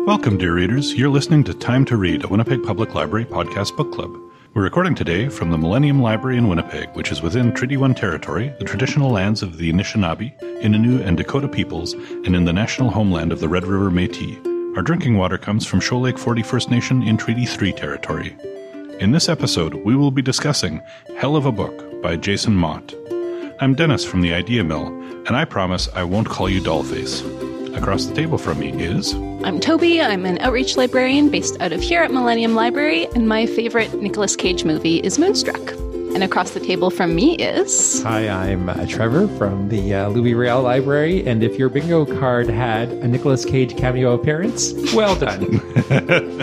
Welcome, dear readers. You're listening to Time to Read, a Winnipeg Public Library podcast book club. We're recording today from the Millennium Library in Winnipeg, which is within Treaty 1 territory, the traditional lands of the Anishinaabe, Innu, and Dakota peoples, and in the national homeland of the Red River Métis. Our drinking water comes from Shoal Lake 40 First Nation in Treaty 3 territory. In this episode, we will be discussing Hell of a Book by Jason Mott. I'm Dennis from the Idea Mill, and I promise I won't call you Dollface. Across the table from me is... I'm Toby. I'm an outreach librarian based out of here at Millennium Library, and my favorite Nicolas Cage movie is Moonstruck. And across the table from me is... Hi, I'm Trevor from the Louis Riel Library, and if your bingo card had a Nicolas Cage cameo appearance, well done. A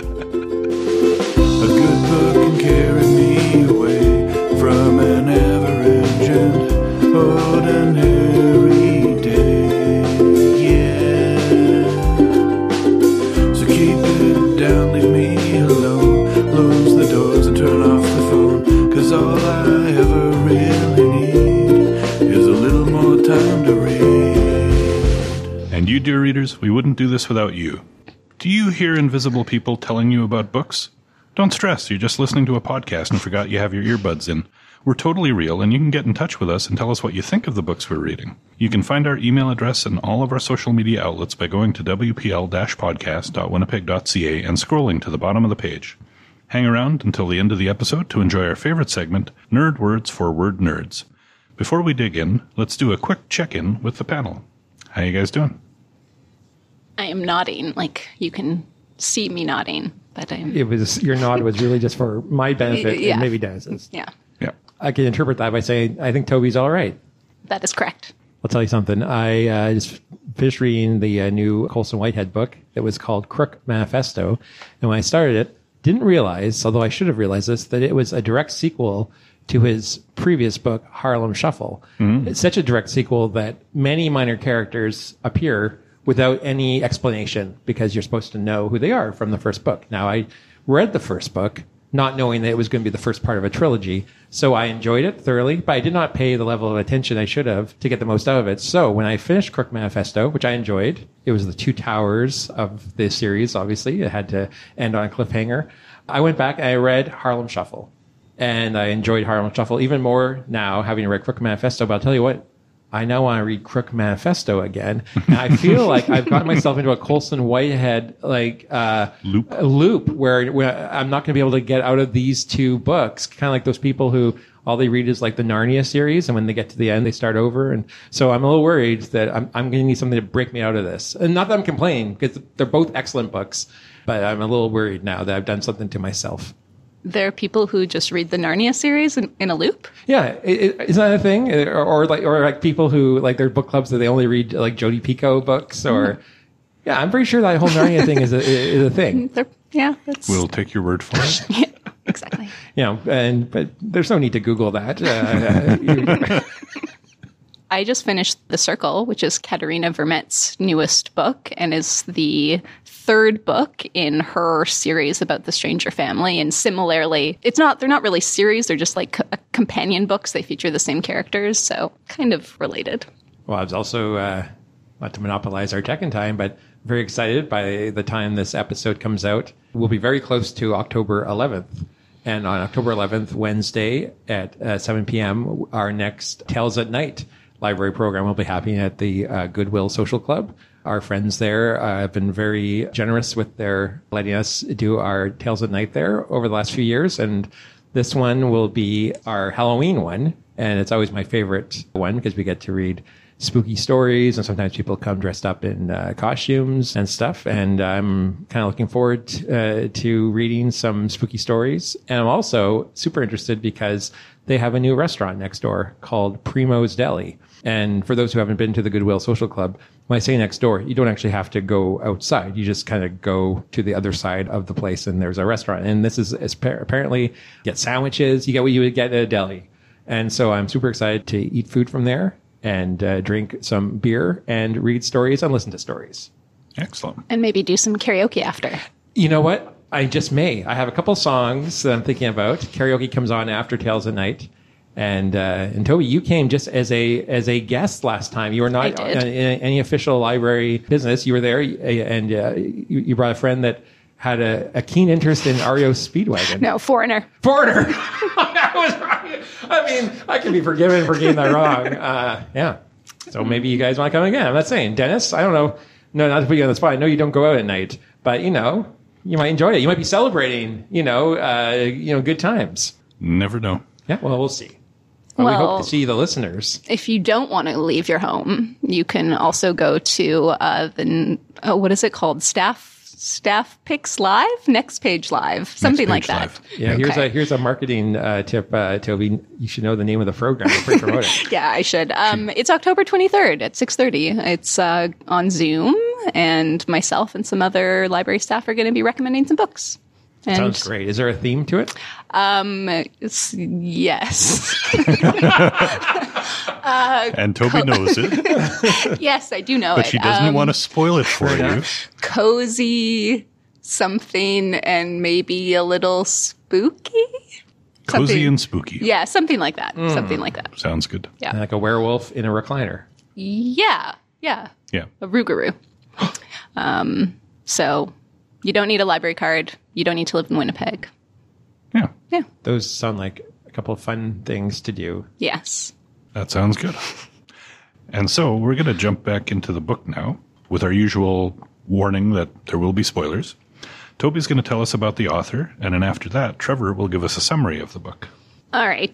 good book can carry me away from an average and ordinary day. Down, leave me alone, close the doors and turn off the phone, 'cause all I ever really need is a little more time to read. And you, dear readers, we wouldn't do this without you. Do you hear invisible people telling you about books? Don't stress, you're just listening to a podcast and forgot you have your earbuds in. We're totally real, and you can get in touch with us and tell us what you think of the books we're reading. You can find our email address and all of our social media outlets by going to wpl-podcast.winnipeg.ca and scrolling to the bottom of the page. Hang around until the end of the episode to enjoy our favorite segment, Nerd Words for Word Nerds. Before we dig in, let's do a quick check-in with the panel. How you guys doing? I am nodding, like you can see me nodding, but Your nod was really just for my benefit and maybe Dennis's. Yeah. I can interpret that by saying, I think Toby's all right. That is correct. I'll tell you something. I just finished reading the new Colson Whitehead book. It was called Crook Manifesto. And when I started it, didn't realize, although I should have realized this, that it was a direct sequel to his previous book, Harlem Shuffle. Mm-hmm. It's such a direct sequel that many minor characters appear without any explanation because you're supposed to know who they are from the first book. Now, I read the first book, not knowing that it was going to be the first part of a trilogy. So I enjoyed it thoroughly, but I did not pay the level of attention I should have to get the most out of it. So when I finished Crook Manifesto, which I enjoyed, it was the two towers of the series, obviously. It had to end on a cliffhanger. I went back and I read Harlem Shuffle. And I enjoyed Harlem Shuffle even more now, having read Crook Manifesto. But I'll tell you what, I now want to read Crook Manifesto again. And I feel like I've gotten myself into a Colson Whitehead loop where I'm not going to be able to get out of these two books. Kind of like those people who all they read is like the Narnia series, and when they get to the end, they start over. And so I'm a little worried that I'm going to need something to break me out of this. And not that I'm complaining, because they're both excellent books, but I'm a little worried now that I've done something to myself. There are people who just read the Narnia series in a loop. Yeah, is that a thing? Or like people who like their book clubs that they only read like Jodi Picoult books, or yeah, I'm pretty sure that whole Narnia thing is a thing. We'll take your word for it. Yeah, exactly. But there's no need to Google that. I just finished The Circle, which is Katerina Vermette's newest book and is the third book in her series about the Stranger family. And similarly, they're not really series, they're just like companion books. They feature the same characters, so kind of related. Well, I was also, not to monopolize our tech in time, but very excited by the time this episode comes out. We'll be very close to October 11th. And on October 11th, Wednesday at 7 p.m., our next Tales at Night library program will be happening at the Goodwill Social Club. Our friends there have been very generous with their letting us do our Tales at Night there over the last few years. And this one will be our Halloween one. And it's always my favorite one because we get to read spooky stories, and sometimes people come dressed up in costumes and stuff. And I'm kind of looking forward to reading some spooky stories. And I'm also super interested because they have a new restaurant next door called Primo's Deli. And for those who haven't been to the Goodwill Social Club, when I say next door, you don't actually have to go outside. You just kind of go to the other side of the place and there's a restaurant. And this is apparently get sandwiches. You get what you would get at a deli. And so I'm super excited to eat food from there and drink some beer and read stories and listen to stories. Excellent. And maybe do some karaoke after. You know what? I just may. I have a couple songs that I'm thinking about. Karaoke comes on after Tales at Night. And Toby, you came just as a guest last time. You were not in any official library business. You were there, and you brought a friend that had a keen interest in REO Speedwagon. No, Foreigner. That was right. I mean, I can be forgiven for getting that wrong. Yeah. So maybe you guys want to come again. I'm not saying. Dennis, I don't know. No, not to put you on the spot. I know you don't go out at night, but, you might enjoy it. You might be celebrating, good times. Never know. Yeah, well, we'll see. Well, we hope to see the listeners. If you don't want to leave your home, you can also go to what is it called? Staff Picks Live? Next Page Live. Something like that. Live. Yeah, okay. Here's a marketing tip, Toby. You should know the name of the program before you promote it. Yeah, I should. It's October 23rd at 6:30. It's on Zoom, and myself and some other library staff are going to be recommending some books. And, sounds great. Is there a theme to it? Yes. And Toby knows it, Yes, I do know but it. she doesn't want to spoil it for you. Cozy something and maybe a little spooky. Cozy Something- and spooky. Yeah, something like that. Something like that. Sounds good. Yeah. Like a werewolf in a recliner. Yeah. Yeah. A Rougarou. So you don't need a library card. You don't need to live in Winnipeg. Yeah. Yeah. Those sound like a couple of fun things to do. Yes. That sounds good. And so we're going to jump back into the book now with our usual warning that there will be spoilers. Toby's going to tell us about the author, and then after that, Trevor will give us a summary of the book. All right.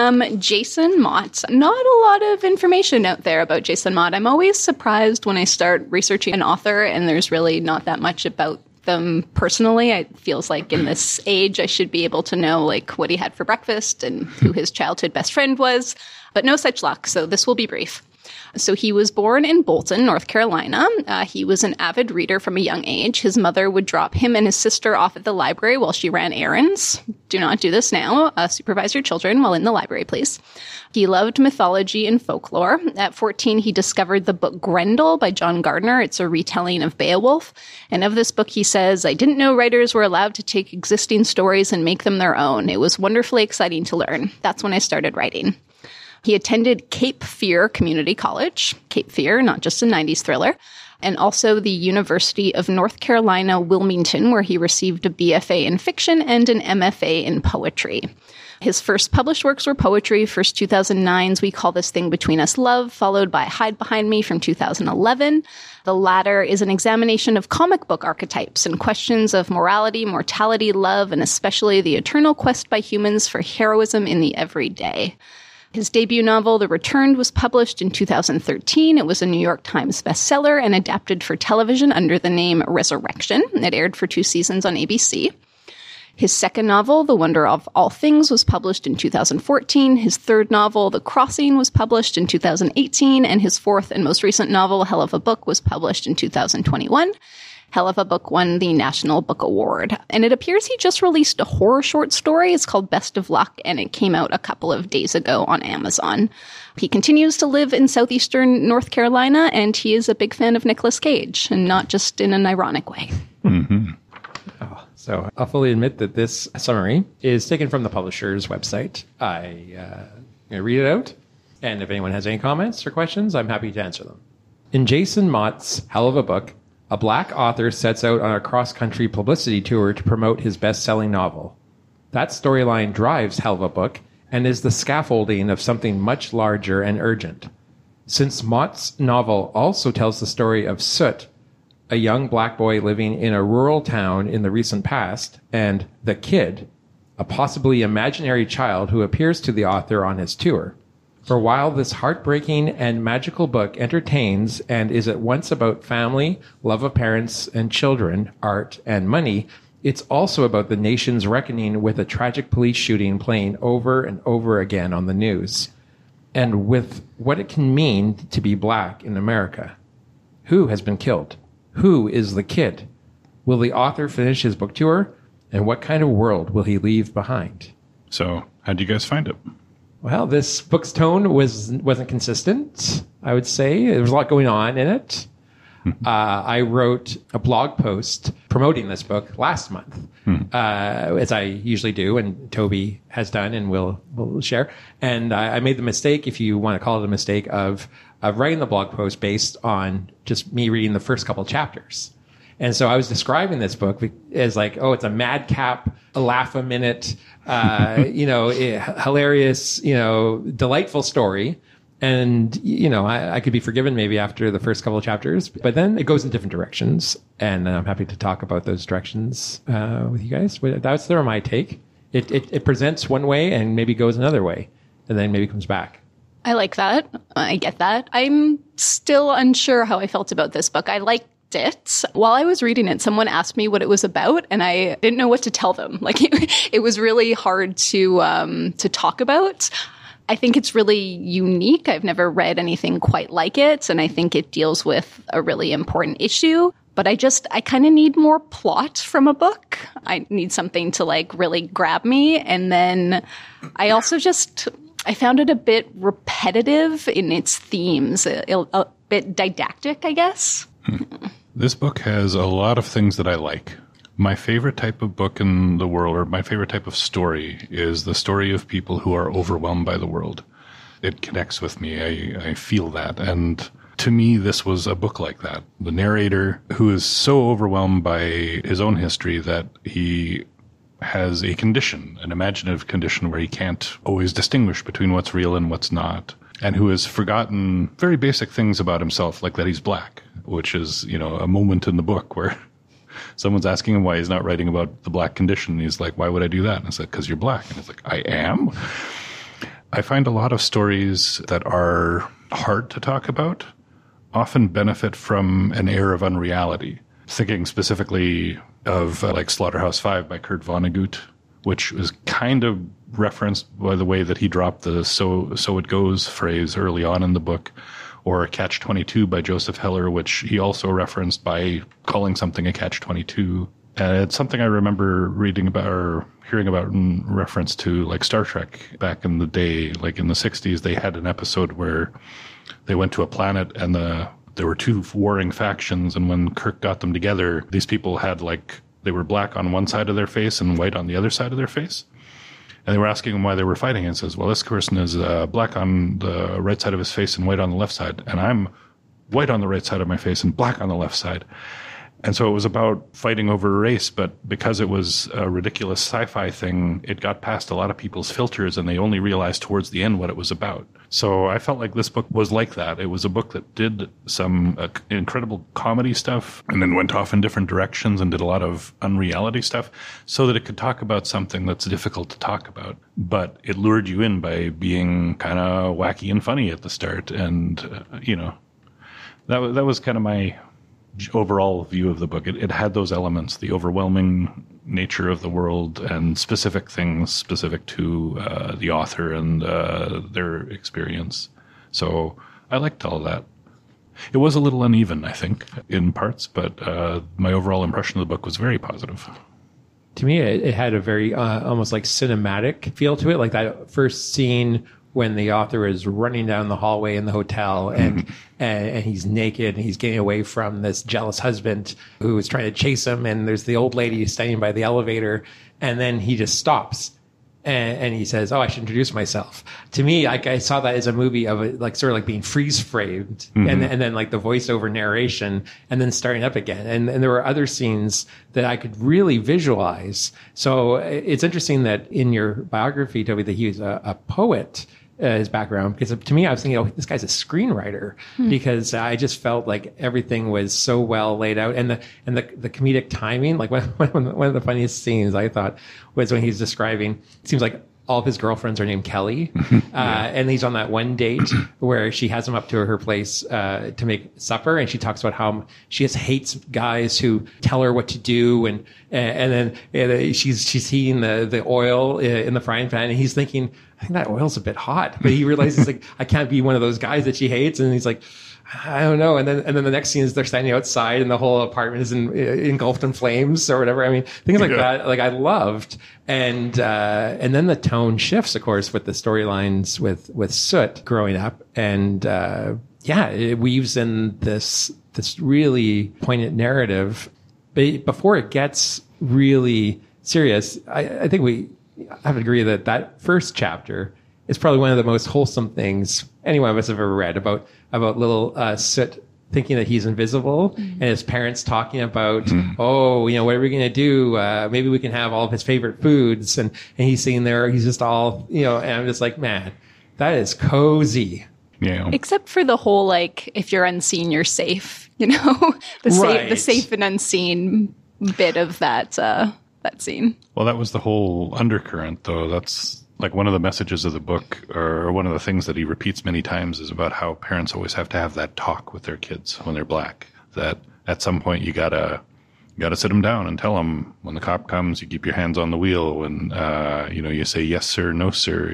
Jason Mott. Not a lot of information out there about Jason Mott. I'm always surprised when I start researching an author and there's really not that much about them personally. It feels like in this age I should be able to know like what he had for breakfast and who his childhood best friend was, but no such luck. So this will be brief. So he was born in Bolton, North Carolina. He was an avid reader from a young age. His mother would drop him and his sister off at the library while she ran errands. Do not do this now. Supervise your children while in the library, please. He loved mythology and folklore. At 14, he discovered the book Grendel by John Gardner. It's a retelling of Beowulf. And of this book, he says, I didn't know writers were allowed to take existing stories and make them their own. It was wonderfully exciting to learn. That's when I started writing. He attended Cape Fear Community College, Cape Fear, not just a 90s thriller, and also the University of North Carolina, Wilmington, where he received a BFA in fiction and an MFA in poetry. His first published works were poetry, first 2009's We Call This Thing Between Us Love, followed by Hide Behind Me from 2011. The latter is an examination of comic book archetypes and questions of morality, mortality, love, and especially the eternal quest by humans for heroism in the everyday. His debut novel, The Returned, was published in 2013. It was a New York Times bestseller and adapted for television under the name Resurrection. It aired for 2 seasons on ABC. His second novel, The Wonder of All Things, was published in 2014. His third novel, The Crossing, was published in 2018. And his fourth and most recent novel, Hell of a Book, was published in 2021. Hell of a Book won the National Book Award. And it appears he just released a horror short story. It's called Best of Luck, and it came out a couple of days ago on Amazon. He continues to live in southeastern North Carolina, and he is a big fan of Nicolas Cage, and not just in an ironic way. Mm-hmm. So I'll fully admit that this summary is taken from the publisher's website. I'm going to read it out, and if anyone has any comments or questions, I'm happy to answer them. In Jason Mott's Hell of a Book, a black author sets out on a cross-country publicity tour to promote his best-selling novel. That storyline drives Hell of a Book and is the scaffolding of something much larger and urgent. Since Mott's novel also tells the story of Soot, a young black boy living in a rural town in the recent past, and The Kid, a possibly imaginary child who appears to the author on his tour. For while this heartbreaking and magical book entertains and is at once about family, love of parents and children, art, and money, it's also about the nation's reckoning with a tragic police shooting playing over and over again on the news, and with what it can mean to be black in America. Who has been killed? Who is the kid? Will the author finish his book tour? And what kind of world will he leave behind? So, how'd you guys find it? Well, this book's tone wasn't consistent, I would say. There was a lot going on in it. I wrote a blog post promoting this book last month, as I usually do, and Toby has done and will share. And I made the mistake, if you want to call it a mistake, of writing the blog post based on just me reading the first couple chapters. And so I was describing this book as like, oh, it's a madcap, a laugh a minute, hilarious, delightful story. And, I could be forgiven maybe after the first couple of chapters, but then it goes in different directions. And I'm happy to talk about those directions with you guys. That's my take. It presents one way and maybe goes another way, and then maybe comes back. I like that. I get that. I'm still unsure how I felt about this book. I liked it. While I was reading it, someone asked me what it was about, and I didn't know what to tell them. Like, it was really hard to talk about. I think it's really unique. I've never read anything quite like it, and I think it deals with a really important issue. But I kind of need more plot from a book. I need something to really grab me. And then I also I found it a bit repetitive in its themes, a bit didactic, I guess. This book has a lot of things that I like. My favorite type of book in the world, or my favorite type of story, is the story of people who are overwhelmed by the world. It connects with me. I feel that. And to me, this was a book like that. The narrator, who is so overwhelmed by his own history that he has a condition, an imaginative condition, where he can't always distinguish between what's real and what's not, and who has forgotten very basic things about himself, like that he's black, which is, a moment in the book where someone's asking him why he's not writing about the black condition. And he's like, why would I do that? And it's like, because you're black. And it's like, I am? I find a lot of stories that are hard to talk about often benefit from an air of unreality. Thinking specifically of Slaughterhouse-Five by Kurt Vonnegut, which was kind of referenced by the way that he dropped the so it goes phrase early on in the book, or Catch-22 by Joseph Heller, which he also referenced by calling something a Catch-22. And it's something I remember reading about or hearing about in reference to Star Trek back in the day, in the 60s. They had an episode where they went to a planet and there were two warring factions, and when Kirk got them together, these people had they were black on one side of their face and white on the other side of their face. And they were asking him why they were fighting, and says, well, this person is black on the right side of his face and white on the left side, and I'm white on the right side of my face and black on the left side. And so it was about fighting over race, but because it was a ridiculous sci-fi thing, it got past a lot of people's filters, and they only realized towards the end what it was about. So I felt like this book was like that. It was a book that did some incredible comedy stuff and then went off in different directions and did a lot of unreality stuff so that it could talk about something that's difficult to talk about. But it lured you in by being kind of wacky and funny at the start. And, that was kind of my overall view of the book. It had those elements, the overwhelming nature of the world and specific things specific to the author and their experience. So I liked all that. It was a little uneven, I think, in parts, but my overall impression of the book was very positive. To me, it had a very almost cinematic feel to it, like that first scene when the author is running down the hallway in the hotel and he's naked and he's getting away from this jealous husband who is trying to chase him. And there's the old lady standing by the elevator, and then he just stops and he says, oh, I should introduce myself. To me, I saw that as a movie of being freeze framed and then the voiceover narration and then starting up again. And there were other scenes that I could really visualize. So it's interesting that in your biography, Toby, that he was a poet. His background, because to me I was thinking, this guy's a screenwriter, because I just felt like everything was so well laid out, and the comedic timing. Like one of the funniest scenes I thought was when he's describing, it seems like all of his girlfriends are named Kelly, and he's on that one date where she has him up to her place to make supper, and she talks about how she just hates guys who tell her what to do, and then she's heating the oil in the frying pan, and he's thinking, I think that oil's a bit hot, but he realizes I can't be one of those guys that she hates, and he's like, I don't know. And then the next scene is they're standing outside and the whole apartment is engulfed in flames or whatever. I mean, things like that, I loved. And then the tone shifts, of course, with the storylines with Soot growing up. And, it weaves in this this really poignant narrative. But before it gets really serious, I think we have to agree that first chapter is probably one of the most wholesome things any one of us have ever read about little Soot thinking that he's invisible, and his parents talking about, oh, you know, what are we going to do? Maybe we can have all of his favorite foods. And he's sitting there, he's just all, you know, and I'm just like, man, that is cozy. Yeah. Except for the whole, like, if you're unseen, you're safe, you know, the safe and unseen bit of that scene. Well, that was the whole undercurrent, though. That's like one of the messages of the book, or one of the things that he repeats many times, is about how parents always have to have that talk with their kids when they're black. That at some point you gotta sit them down and tell them, when the cop comes, you keep your hands on the wheel, and you know, you say yes sir, no sir.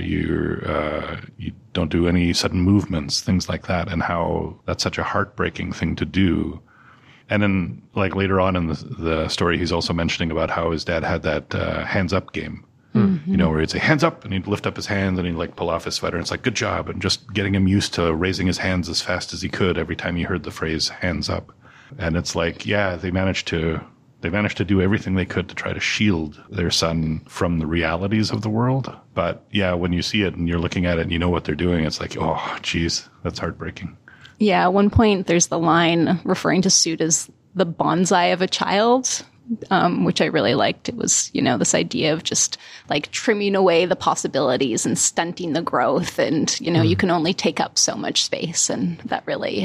You don't do any sudden movements, things like that, and how that's such a heartbreaking thing to do. And then, like, later on in the story, he's also mentioning about how his dad had that hands up game. You know, where he'd say, hands up, and he'd lift up his hands, and he'd, like, pull off his sweater. And it's like, good job. And just getting him used to raising his hands as fast as he could every time he heard the phrase, hands up. And it's like, yeah, they managed to do everything they could to try to shield their son from the realities of the world. But, yeah, when you see it and you're looking at it and you know what they're doing, it's like, oh, geez, that's heartbreaking. Yeah, at one point, there's the line referring to Soot as the bonsai of a child, which I really liked. It was, you know, this idea of just like trimming away the possibilities and stunting the growth. And, you know, you can only take up so much space. And that really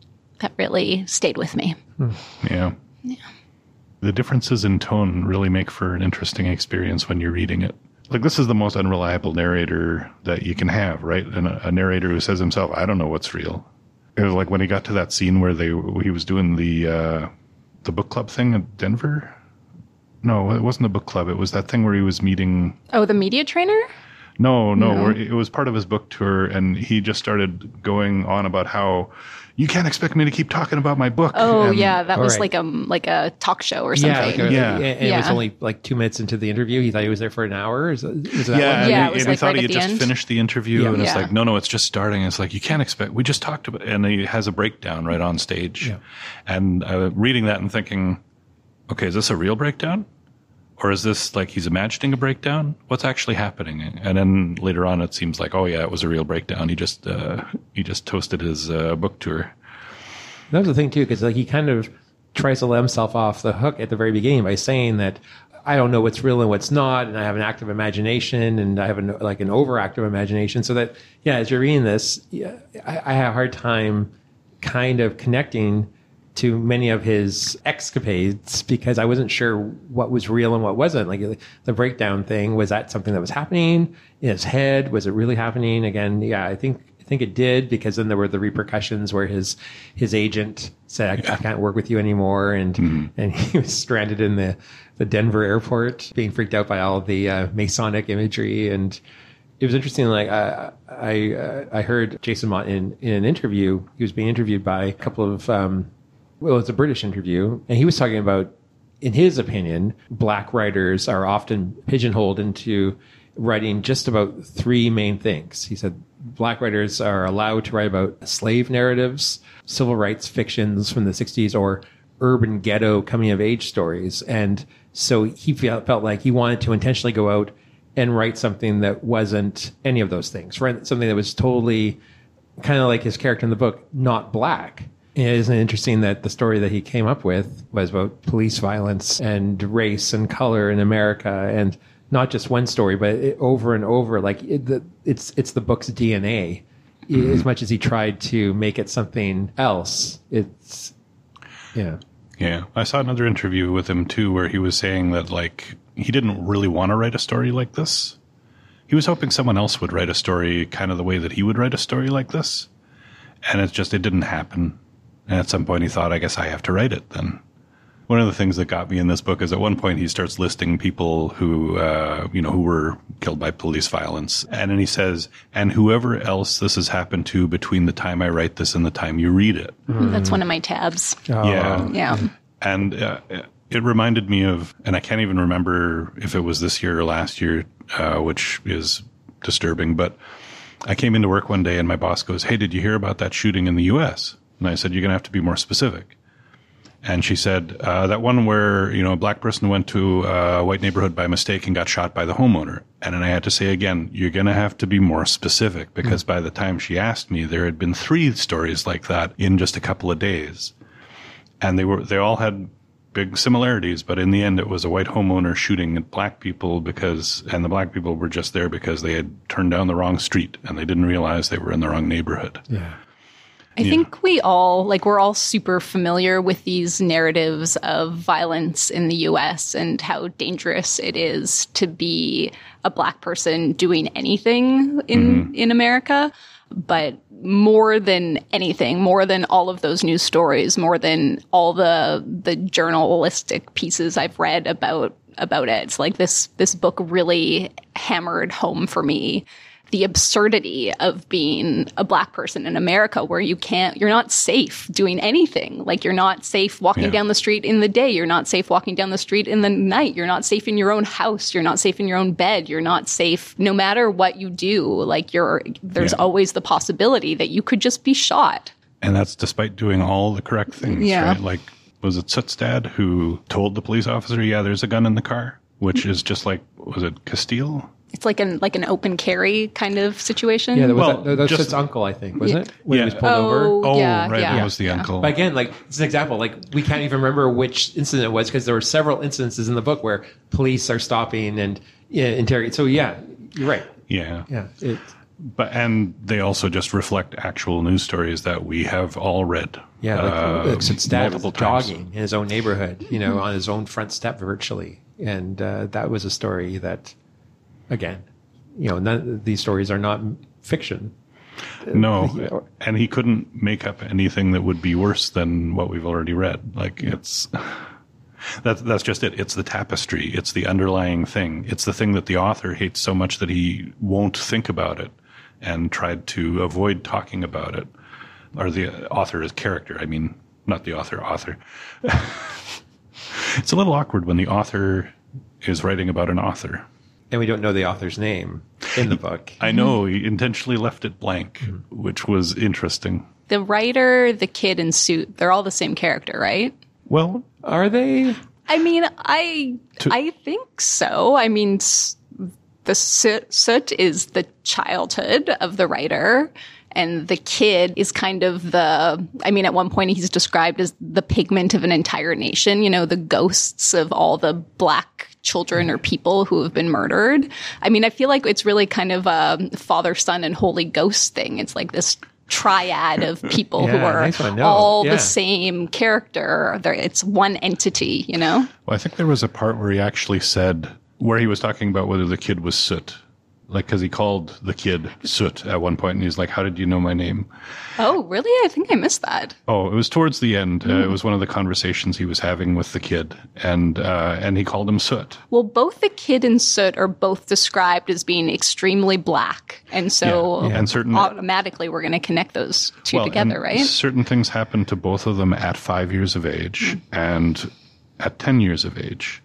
stayed with me. Yeah. The differences in tone really make for an interesting experience when you're reading it. Like, this is the most unreliable narrator that you can have, right? And a narrator who says himself, I don't know what's real. It was like when he got to that scene where he was doing the book club thing in Denver. No, it wasn't the book club. It was that thing where he was meeting. Oh, the media trainer? No. Where it was part of his book tour, and he just started going on about how you can't expect me to keep talking about my book. Oh, and, yeah, that was like a talk show or something. And it was only like 2 minutes into the interview. He thought he was there for an hour. Was that one? It was and he thought he had just end. finished the interview, and it's like, no, it's just starting. It's like, you can't expect. We just talked about, and he has a breakdown right on stage, and reading that and thinking, okay, is this a real breakdown? Or is this like he's imagining a breakdown? What's actually happening? And then later on, it seems like, oh yeah, it was a real breakdown. He just toasted his book tour. That was the thing too, because like he kind of tries to let himself off the hook at the very beginning by saying that I don't know what's real and what's not, and I have an active imagination, and I have an overactive imagination. So that as you're reading this, I had a hard time kind of connecting to many of his escapades because I wasn't sure what was real and what wasn't. Like the breakdown thing, was that something that was happening in his head? Was it really happening? Again, I think it did, because then there were the repercussions where his agent said, I can't work with you anymore. And he was stranded in the Denver airport, being freaked out by all of the Masonic imagery. And it was interesting. Like I heard Jason Mott in an interview. He was being interviewed by a couple of, it's a British interview, and he was talking about, in his opinion, black writers are often pigeonholed into writing just about three main things. He said black writers are allowed to write about slave narratives, civil rights fictions from the 60s, or urban ghetto coming of age stories. And so he felt like he wanted to intentionally go out and write something that wasn't any of those things, right? Something that was totally kind of like his character in the book, not black. Isn't it interesting that the story that he came up with was about police violence and race and color in America, and not just one story, but over and over. Like it's the book's DNA. As much as he tried to make it something else, it's Yeah, I saw another interview with him too, where he was saying that like he didn't really want to write a story like this. He was hoping someone else would write a story kind of the way that he would write a story like this, and it didn't happen. And at some point he thought, I guess I have to write it then. One of the things that got me in this book is at one point he starts listing people who were killed by police violence. And then he says, and whoever else this has happened to between the time I write this and the time you read it. That's one of my tabs. Yeah. And it reminded me of, and I can't even remember if it was this year or last year, which is disturbing, but I came into work one day and my boss goes, hey, did you hear about that shooting in the U.S.? And I said, you're going to have to be more specific. And she said, that one where, a black person went to a white neighborhood by mistake and got shot by the homeowner. And then I had to say again, you're going to have to be more specific, because by the time she asked me, there had been 3 stories like that in just a couple of days. And they all had big similarities, but in the end, it was a white homeowner shooting at black people and the black people were just there because they had turned down the wrong street and they didn't realize they were in the wrong neighborhood. Yeah. I think we're all super familiar with these narratives of violence in the U.S. and how dangerous it is to be a black person doing anything in America. But more than anything, more than all of those news stories, more than all the journalistic pieces I've read about it, it's like this book really hammered home for me the absurdity of being a black person in America, where you're not safe doing anything. Like, you're not safe walking down the street in the day. You're not safe walking down the street in the night. You're not safe in your own house. You're not safe in your own bed. You're not safe no matter what you do. Like, there's always the possibility that you could just be shot. And that's despite doing all the correct things, right? Like, was it Soot's dad who told the police officer, yeah, there's a gun in the car? Which is just like, was it Castile? It's like an open carry kind of situation. Yeah, that was Soot's uncle, I think, wasn't it? When he was pulled over. Oh, right, that was the uncle. But again, like, it's an example. Like, we can't even remember which incident it was, because there were several incidences in the book where police are stopping and interrogating. So, yeah, you're right. Yeah. Yeah. And they also just reflect actual news stories that we have all read. Yeah, like Soot's dad was jogging in his own neighborhood, Mm-hmm. on his own front step virtually. And that was a story that, again, none of these stories are not fiction. No, and he couldn't make up anything that would be worse than what we've already read. Like, that's just it. It's the tapestry. It's the underlying thing. It's the thing that the author hates so much that he won't think about it and tried to avoid talking about it. Or the author as character. I mean, not the author. It's a little awkward when the author is writing about an author. And we don't know the author's name in the book. I know. He intentionally left it blank, which was interesting. The writer, the kid, and Soot, they're all the same character, right? Well, are they? I mean, I think so. I mean, the Soot is the childhood of the writer. And the kid is kind of at one point he's described as the pigment of an entire nation, the ghosts of all the black children or people who have been murdered. I mean, I feel like it's really kind of a Father, Son, and Holy Ghost thing. It's like this triad of people who are all the same character. It's one entity, Well, I think there was a part where he actually said, where he was talking about whether the kid was Soot. Like, because he called the kid Soot at one point, and he's like, how did you know my name? Oh, really? I think I missed that. Oh, it was towards the end. It was one of the conversations he was having with the kid, and he called him Soot. Well, both the kid and Soot are both described as being extremely black, and so automatically we're going to connect those two together, right? Certain things happen to both of them at 5 years of age and at 10 years of age.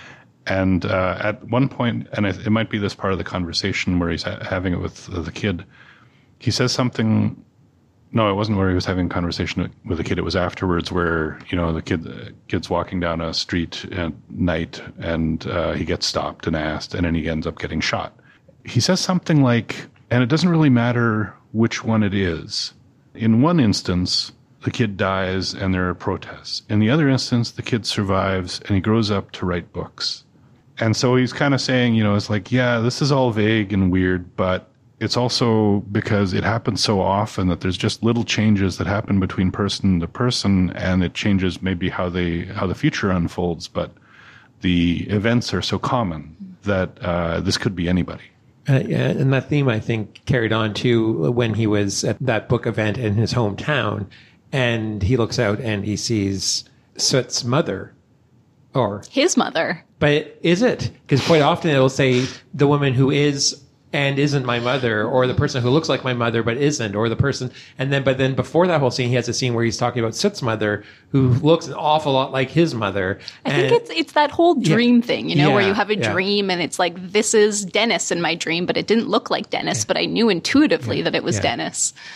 And at one point, and it might be this part of the conversation where he's having it with the kid, he says something. No, it wasn't where he was having a conversation with the kid. It was afterwards where, the kid's walking down a street at night and he gets stopped and asked, and then he ends up getting shot. He says something like, and it doesn't really matter which one it is. In one instance, the kid dies and there are protests. In the other instance, the kid survives and he grows up to write books. And so he's kind of saying, it's like, yeah, this is all vague and weird, but it's also because it happens so often that there's just little changes that happen between person to person, and it changes maybe how the future unfolds. But the events are so common that this could be anybody. And that theme, I think, carried on too when he was at that book event in his hometown, and he looks out and he sees Soot's mother. Or his mother. But is it? Because quite often it'll say the woman who is and isn't my mother, or the person who looks like my mother but isn't, or the person. But then before that whole scene, he has a scene where he's talking about Soot's mother, who looks an awful lot like his mother. I think it's that whole dream thing, where you have a dream and it's like, this is Dennis in my dream, but it didn't look like Dennis, but I knew intuitively that it was Dennis.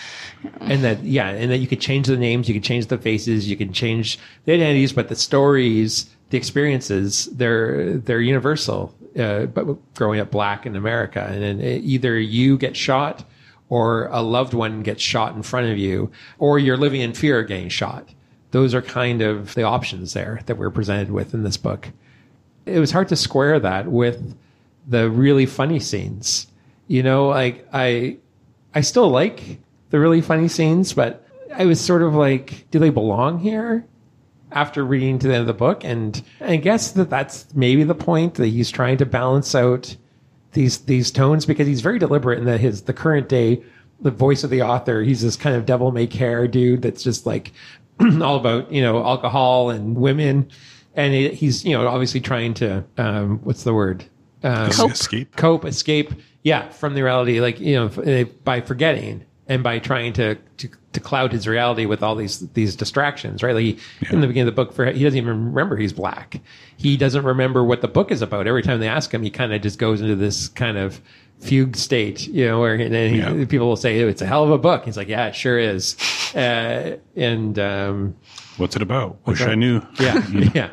And that you could change the names, you could change the faces, you can change the identities, but the stories, the experiences, they're universal. But growing up black in America, and then either you get shot, or a loved one gets shot in front of you, or you're living in fear of getting shot. Those are kind of the options there that we're presented with in this book. It was hard to square that with the really funny scenes. You know, like I still like the really funny scenes, but I was sort of like, do they belong here? After reading to the end of the book. And I guess that's maybe the point, that he's trying to balance out these tones, because he's very deliberate in that the current day, the voice of the author, he's this kind of devil-may-care dude that's just like all about, alcohol and women. And he's, obviously trying to, what's the word? Escape. Yeah. From the reality, like, by forgetting and by trying to cloud his reality with all these distractions, right? Like in the beginning of the book, he doesn't even remember he's black. He doesn't remember what the book is about. Every time they ask him, he kind of just goes into this kind of fugue state, where people will say, it's a hell of a book. He's like, yeah, it sure is. What's it about? Wish I knew. Yeah.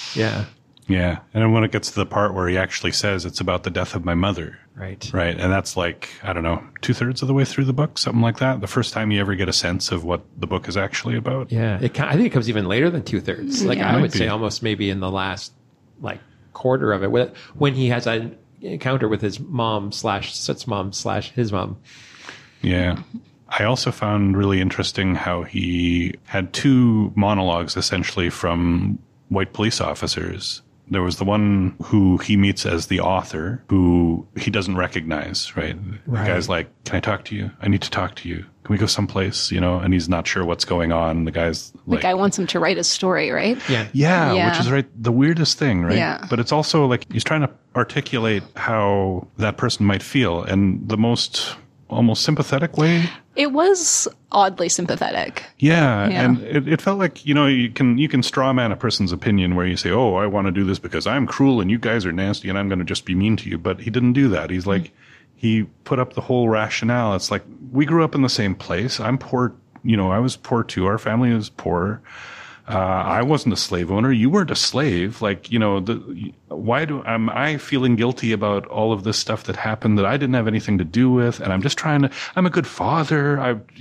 Yeah. And then when it gets to the part where he actually says it's about the death of my mother. Right. And that's like, I don't know, 2/3 of the way through the book, something like that. The first time you ever get a sense of what the book is actually about. Yeah. I think it comes even later than 2/3. Like I would say almost maybe in the last quarter of it, when he has an encounter with his mom / Soot's mom / his mom. Yeah. I also found really interesting how he had 2 monologues essentially from white police officers. There was the one who he meets as the author, who he doesn't recognize, right? The guy's like, can I talk to you? I need to talk to you. Can we go someplace? And he's not sure what's going on. The guy's like... The guy wants him to write a story, right? Yeah, which is the weirdest thing, right? Yeah. But it's also like he's trying to articulate how that person might feel, and the most almost sympathetic way. It was oddly sympathetic. Yeah. And it felt like, you can straw man a person's opinion where you say, oh, I want to do this because I'm cruel and you guys are nasty and I'm going to just be mean to you. But he didn't do that. He's like, he put up the whole rationale. It's like, we grew up in the same place. I'm poor. I was poor too. Our family was poor. I wasn't a slave owner. You weren't a slave. Like, why am I feeling guilty about all of this stuff that happened that I didn't have anything to do with? And I'm just I'm a good father.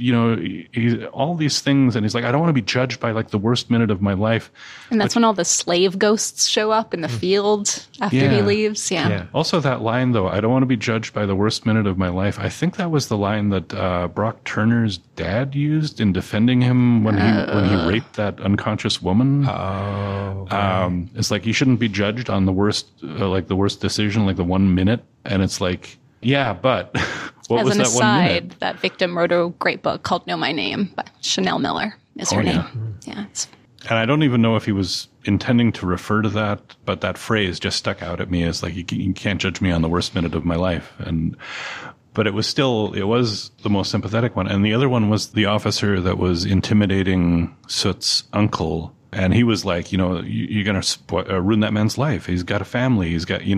All these things. And he's like, I don't want to be judged by the worst minute of my life. And that's when all the slave ghosts show up in the field after he leaves. Yeah. Also that line though, I don't want to be judged by the worst minute of my life. I think that was the line that, Brock Turner's dad used in defending him when he raped that unconscious woman. Oh, okay. It's like you shouldn't be judged on the worst decision, like the 1 minute. And it's like, yeah, but what was that 1 minute? That victim wrote a great book called Know My Name by Chanel Miller is her name. Yeah. And I don't even know if he was intending to refer to that, but that phrase just stuck out at me as like, you can't judge me on the worst minute of my life. But it was the most sympathetic one. And the other one was the officer that was intimidating Soot's uncle. And he was like, you're going to ruin that man's life. He's got a family. He's got,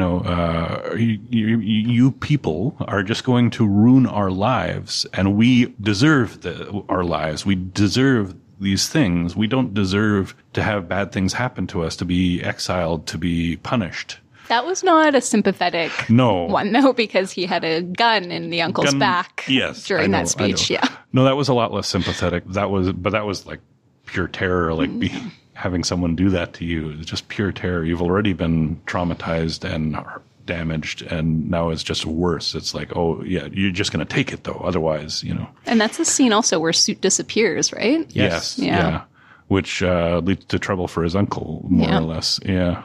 you people are just going to ruin our lives. And we deserve our lives. We deserve these things. We don't deserve to have bad things happen to us, to be exiled, to be punished. That was not a sympathetic one, though, because he had a gun in the uncle's back during that speech. Yeah. No, that was a lot less sympathetic. That was like pure terror, like having someone do that to you. It's just pure terror. You've already been traumatized and damaged, and now it's just worse. It's like, oh, yeah, you're just going to take it, though. Otherwise, And that's the scene also where Soot disappears, right? Yes. Yeah. Which leads to trouble for his uncle, more or less. Yeah.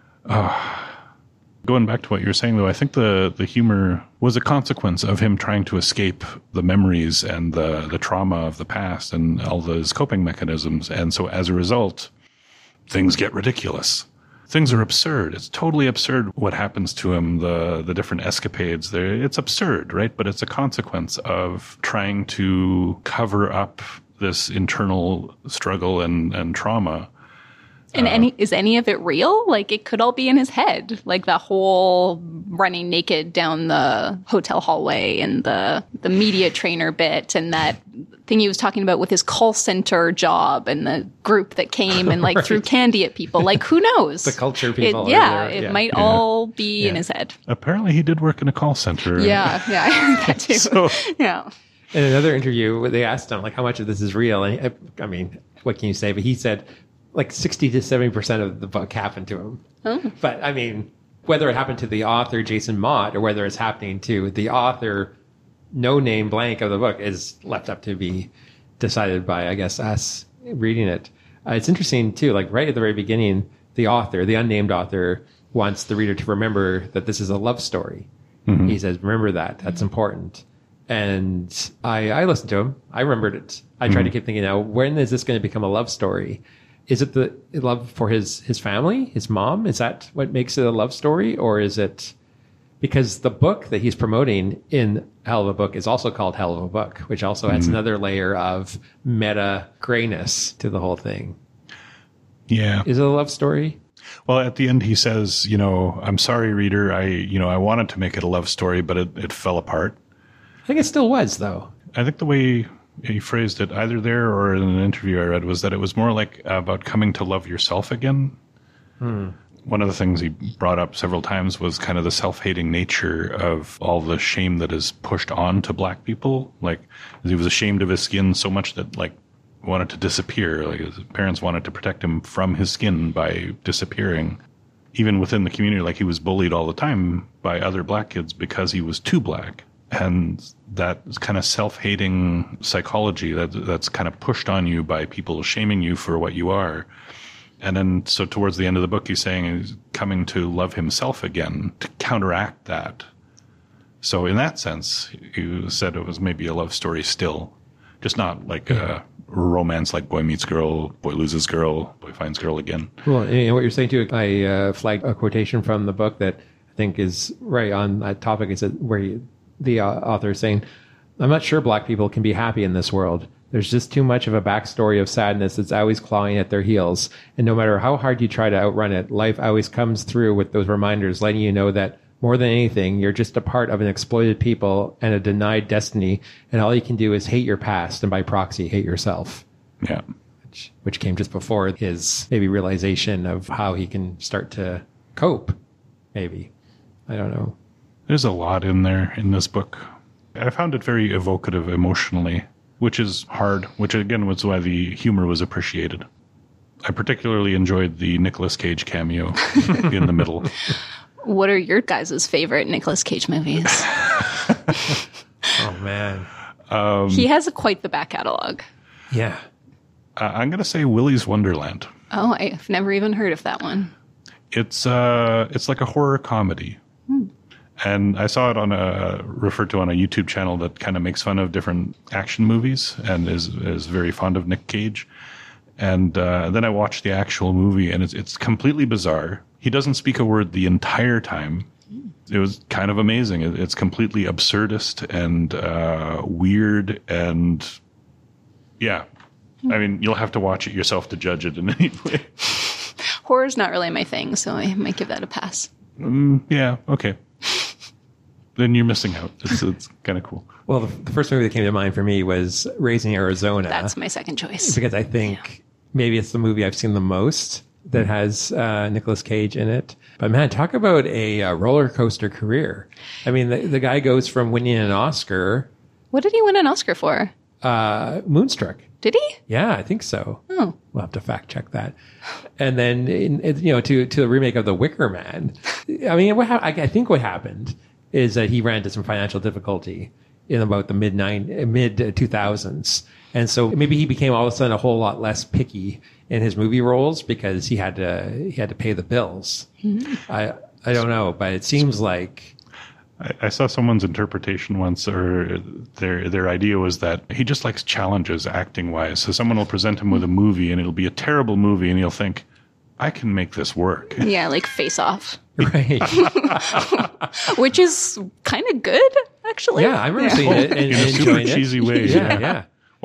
Going back to what you were saying, though, I think the humor was a consequence of him trying to escape the memories and the trauma of the past and all those coping mechanisms. And so as a result, things get ridiculous. Things are absurd. It's totally absurd what happens to him, the different escapades there. It's absurd, right? But it's a consequence of trying to cover up this internal struggle and trauma. And is any of it real? Like, it could all be in his head. Like the whole running naked down the hotel hallway and the media trainer bit and that thing he was talking about with his call center job and the group that came and like threw candy at people. Like, who knows? The culture people. It might all be in his head. Apparently he did work in a call center. Yeah, I heard that too. Yeah. In another interview, they asked him, like, how much of this is real? And I mean, what can you say? But he said, like, 60 to 70% of the book happened to him. Oh. But, I mean, whether it happened to the author, Jason Mott, or whether it's happening to the author, no name blank of the book, is left up to be decided by, I guess, us reading it. It's interesting, too, like, right at the very beginning, the author, the unnamed author, wants the reader to remember that this is a love story. Mm-hmm. He says, remember that. That's important. And I listened to him. I remembered it. I tried to keep thinking, now, when is this going to become a love story? Is it the love for his family, his mom? Is that what makes it a love story? Or is it because the book that he's promoting in Hell of a Book is also called Hell of a Book, which also adds another layer of meta grayness to the whole thing. Yeah. Is it a love story? Well, at the end, he says, I'm sorry, reader. I wanted to make it a love story, but it fell apart. I think it still was, though. I think the way he phrased it, either there or in an interview I read, was that it was more like about coming to love yourself again. One of the things he brought up several times was kind of the self-hating nature of all the shame that is pushed on to black people. Like, he was ashamed of his skin so much that, like, wanted to disappear. Like, his parents wanted to protect him from his skin by disappearing. Even within the community, like, he was bullied all the time by other black kids because he was too black. And that kind of self-hating psychology that's kind of pushed on you by people shaming you for what you are. And then, so towards the end of the book, he's saying he's coming to love himself again to counteract that. So in that sense, he said it was maybe a love story still, just not like a romance like boy meets girl, boy loses girl, boy finds girl again. Well, and what you're saying too, I flagged a quotation from the book that I think is right on that topic. It's where the author is saying, I'm not sure black people can be happy in this world. There's just too much of a backstory of sadness that's always clawing at their heels. And no matter how hard you try to outrun it, life always comes through with those reminders, letting you know that more than anything, you're just a part of an exploited people and a denied destiny. And all you can do is hate your past and by proxy, hate yourself. Yeah. Which came just before his maybe realization of how he can start to cope. Maybe. I don't know. There's a lot in there in this book. I found it very evocative emotionally, which is hard, which again was why the humor was appreciated. I particularly enjoyed the Nicolas Cage cameo in the middle. What are your guys' favorite Nicolas Cage movies? Oh, man. He has quite the back catalog. Yeah. I'm going to say Willy's Wonderland. Oh, I've never even heard of that one. It's like a horror comedy. And I saw it referred to on a YouTube channel that kind of makes fun of different action movies and is very fond of Nick Cage. And then I watched the actual movie, and it's completely bizarre. He doesn't speak a word the entire time. It was kind of amazing. It's completely absurdist and weird, and yeah. I mean, you'll have to watch it yourself to judge it in any way. Horror's not really my thing, so I might give that a pass. Yeah, okay. Then you're missing out. It's kind of cool. Well, the first movie that came to mind for me was Raising Arizona. That's my second choice. Because I think maybe it's the movie I've seen the most that has Nicolas Cage in it. But man, talk about a roller coaster career. I mean, the guy goes from winning an Oscar. What did he win an Oscar for? Moonstruck. Did he? Yeah, I think so. Oh. We'll have to fact check that. And then, to the remake of The Wicker Man. I mean, I think what happened is that he ran into some financial difficulty in about the mid 2000s. And so maybe he became all of a sudden a whole lot less picky in his movie roles because he had to pay the bills. Mm-hmm. I don't know, but it seems like I saw someone's interpretation once, or their idea was that he just likes challenges acting wise. So someone will present him with a movie and it'll be a terrible movie and he'll think, I can make this work. Yeah, like Face Off. Right. Which is kind of good, actually. Yeah, I remember seeing it and in a super cheesy way. Yeah.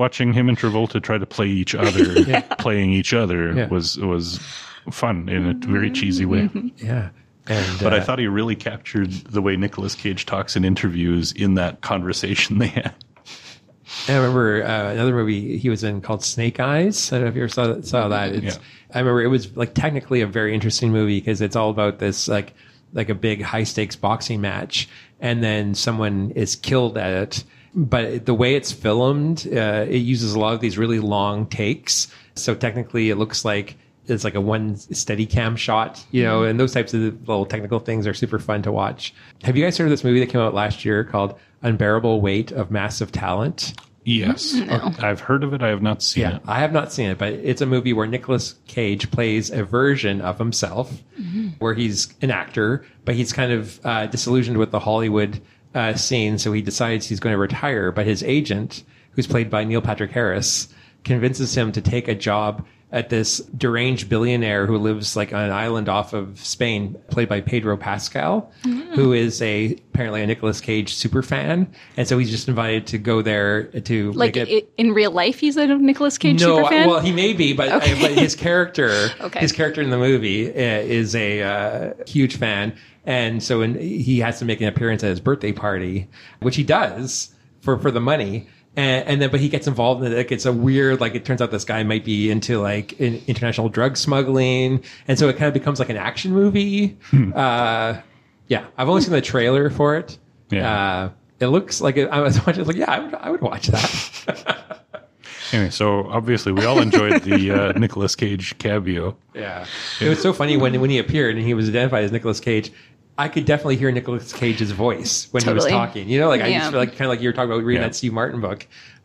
watching him and Travolta try to play each other, playing each other was fun in a very cheesy way. Yeah. And, but I thought he really captured the way Nicolas Cage talks in interviews in that conversation they had. I remember another movie he was in called Snake Eyes. I don't know if you ever saw that. I remember it was like technically a very interesting movie because it's all about this like a big high stakes boxing match, and then someone is killed at it. But the way it's filmed, it uses a lot of these really long takes. So technically, it looks like it's like a one steady cam shot, and those types of little technical things are super fun to watch. Have you guys heard of this movie that came out last year called Unbearable Weight of Massive Talent? Yes. No. I've heard of it. I have not seen it. I have not seen it, but it's a movie where Nicolas Cage plays a version of himself where he's an actor, but he's kind of disillusioned with the Hollywood scene. So he decides he's going to retire, but his agent, who's played by Neil Patrick Harris, convinces him to take a job at this deranged billionaire who lives like on an island off of Spain, played by Pedro Pascal, who is apparently a Nicolas Cage super fan. And so he's just invited to go there to like in real life, he's a Nicolas Cage super fan? Well, he may be, but his character, his character in the movie is a huge fan. And so he has to make an appearance at his birthday party, which he does for the money. And then, but he gets involved in it. Like, it's a weird, like, it turns out this guy might be into like international drug smuggling. And so it kind of becomes like an action movie. I've only seen the trailer for it. It looks like I was watching, like, I would watch that. Anyway, so obviously we all enjoyed the Nicolas Cage cameo. Yeah. It was so funny when he appeared and he was identified as Nicolas Cage. I could definitely hear Nicolas Cage's voice when he was talking. I used to like kind of like you were talking about reading that Steve Martin book.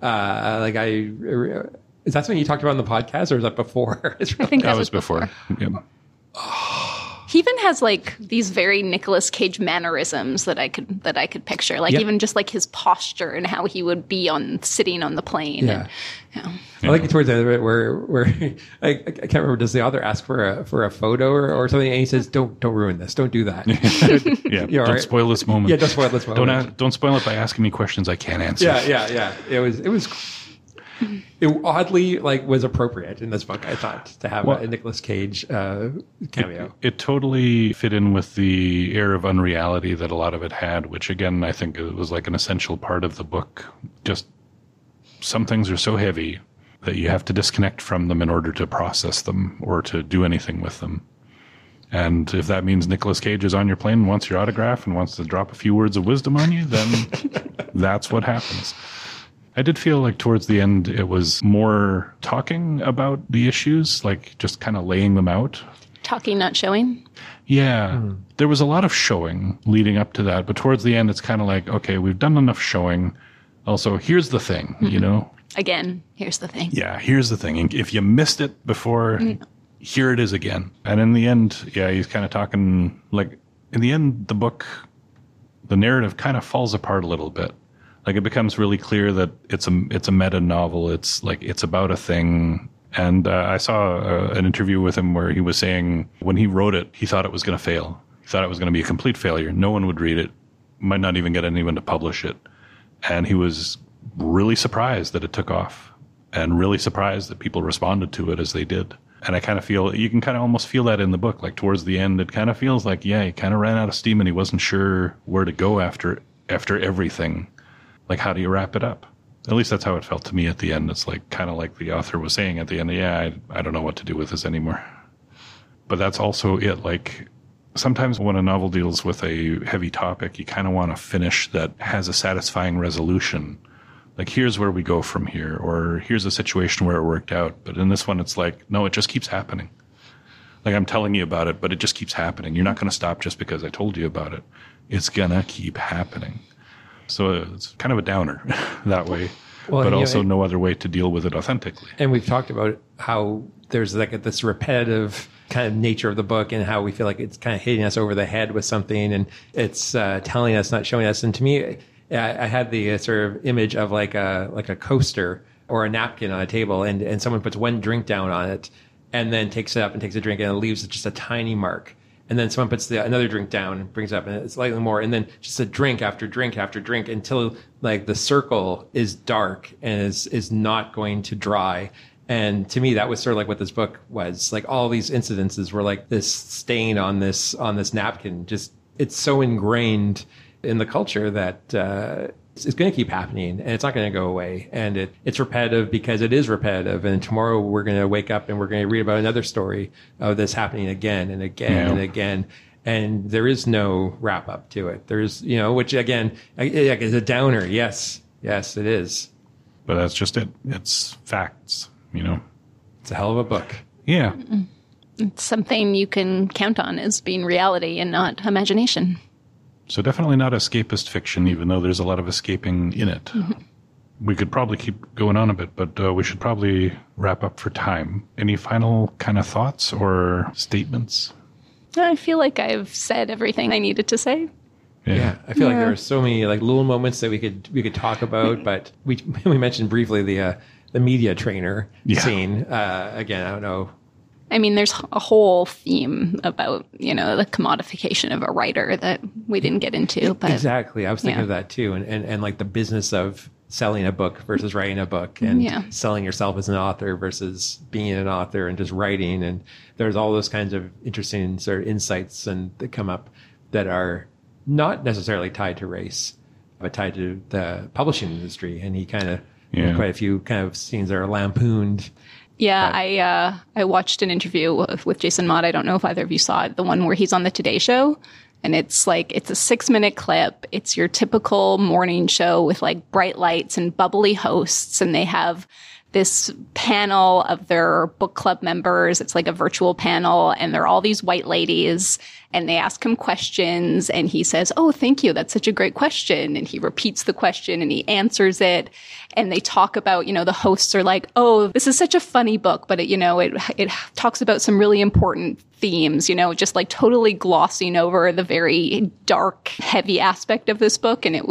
Is that something you talked about on the podcast, or was that before? I think that was before. Yep. He even has like these very Nicolas Cage mannerisms that I could picture, like even just like his posture and how he would be sitting on the plane. Yeah. I like it towards the end of it where I can't remember. Does the author ask for a photo or something? And he says, "Don't ruin this. Don't do that." Don't spoil this moment. Yeah, don't spoil this moment. Don't spoil it by asking me questions I can't answer. Yeah. It oddly was appropriate in this book, I thought, to have a Nicolas Cage cameo. It totally fit in with the air of unreality that a lot of it had, which again I think it was like an essential part of the book. Just some things are so heavy that you have to disconnect from them in order to process them or to do anything with them. And if that means Nicolas Cage is on your plane and wants your autograph and wants to drop a few words of wisdom on you, then that's what happens. I did feel like towards the end it was more talking about the issues, like just kind of laying them out. Talking, not showing? Yeah. There was a lot of showing leading up to that, but towards the end it's kind of like, okay, we've done enough showing. Also, here's the thing, Again, here's the thing. Yeah, here's the thing. If you missed it before, here it is again. And in the end, he's kind of talking, like, in the end, the book, the narrative kind of falls apart a little bit. Like, it becomes really clear that it's a meta novel. It's like, it's about a thing. And I saw an interview with him where he was saying when he wrote it, he thought it was going to fail. He thought it was going to be a complete failure. No one would read it, might not even get anyone to publish it. And he was really surprised that it took off and really surprised that people responded to it as they did. And I kind of feel, you can kind of almost feel that in the book. Like towards the end, it kind of feels like, he kind of ran out of steam and he wasn't sure where to go after everything. Like, how do you wrap it up? At least that's how it felt to me at the end. It's like kind of like the author was saying at the end, I don't know what to do with this anymore. But that's also it. Like, sometimes when a novel deals with a heavy topic, you kind of want a finish that has a satisfying resolution. Like, here's where we go from here, or here's a situation where it worked out. But in this one, it's like, no, it just keeps happening. Like, I'm telling you about it, but it just keeps happening. You're not going to stop just because I told you about it. It's going to keep happening. So it's kind of a downer that way, but also no other way to deal with it authentically. And we've talked about how there's like this repetitive kind of nature of the book and how we feel like it's kind of hitting us over the head with something and it's telling us, not showing us. And to me, I had the sort of image of like a coaster or a napkin on a table and someone puts one drink down on it and then takes it up and takes a drink and it leaves just a tiny mark. And then someone puts another drink down and brings up, and it's slightly more, and then just a drink after drink after drink until like the circle is dark and is not going to dry. And to me, that was sort of like what this book was. Like all these incidences were like this stain on this napkin. Just it's so ingrained in the culture that it's going to keep happening, and it's not going to go away. And it's repetitive because it is repetitive. And tomorrow we're going to wake up and we're going to read about another story of this happening again and again and again. And there is no wrap up to it. There's, which again, is a downer. Yes, it is. But that's just it. It's facts, It's a hell of a book. Yeah. It's something you can count on as being reality and not imagination. So definitely not escapist fiction, even though there's a lot of escaping in it. Mm-hmm. We could probably keep going on a bit, but we should probably wrap up for time. Any final kind of thoughts or statements? I feel like I've said everything I needed to say. Yeah, I feel like there are so many like little moments that we could talk about, but we mentioned briefly the media trainer scene. Again, I don't know. I mean, there's a whole theme about, the commodification of a writer that we didn't get into. But exactly. I was thinking of that too. And like the business of selling a book versus writing a book and selling yourself as an author versus being an author and just writing. And there's all those kinds of interesting sort of insights that come up that are not necessarily tied to race, but tied to the publishing industry. And he kind of, quite a few kind of scenes that are lampooned. Yeah, I watched an interview with Jason Mott. I don't know if either of you saw it, the one where he's on the Today Show. And it's a 6-minute clip. It's your typical morning show with like bright lights and bubbly hosts. And they have this panel of their book club members. It's like a virtual panel, and they're all these white ladies, and they ask him questions, and he says, "Oh, thank you. That's such a great question." And he repeats the question and he answers it. And they talk about, the hosts are like, "Oh, this is such a funny book, but it talks about some really important themes," just like totally glossing over the very dark, heavy aspect of this book. And it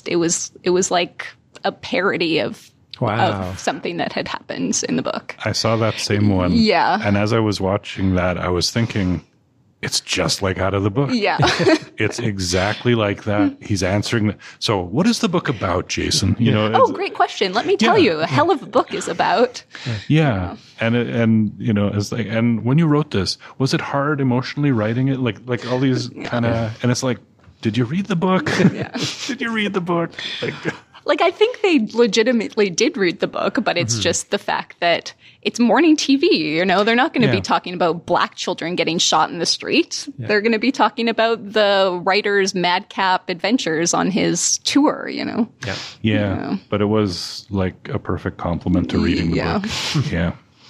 was like a parody of something that had happened in the book. I saw that same one. Yeah. And as I was watching that, I was thinking, it's just like out of the book. Yeah. It's exactly like that. He's answering. So what is the book about, Jason? Great question. Let me tell you, a hell of a book is about. Yeah. And it's like, and when you wrote this, was it hard emotionally writing it? Like all these kind of, and it's like, did you read the book? Yeah. Did you read the book? Like, I think they legitimately did read the book, but it's just the fact that it's morning TV, They're not going to be talking about black children getting shot in the street. Yeah. They're going to be talking about the writer's madcap adventures on his tour, Yeah. But it was like a perfect compliment to reading the book. Yeah.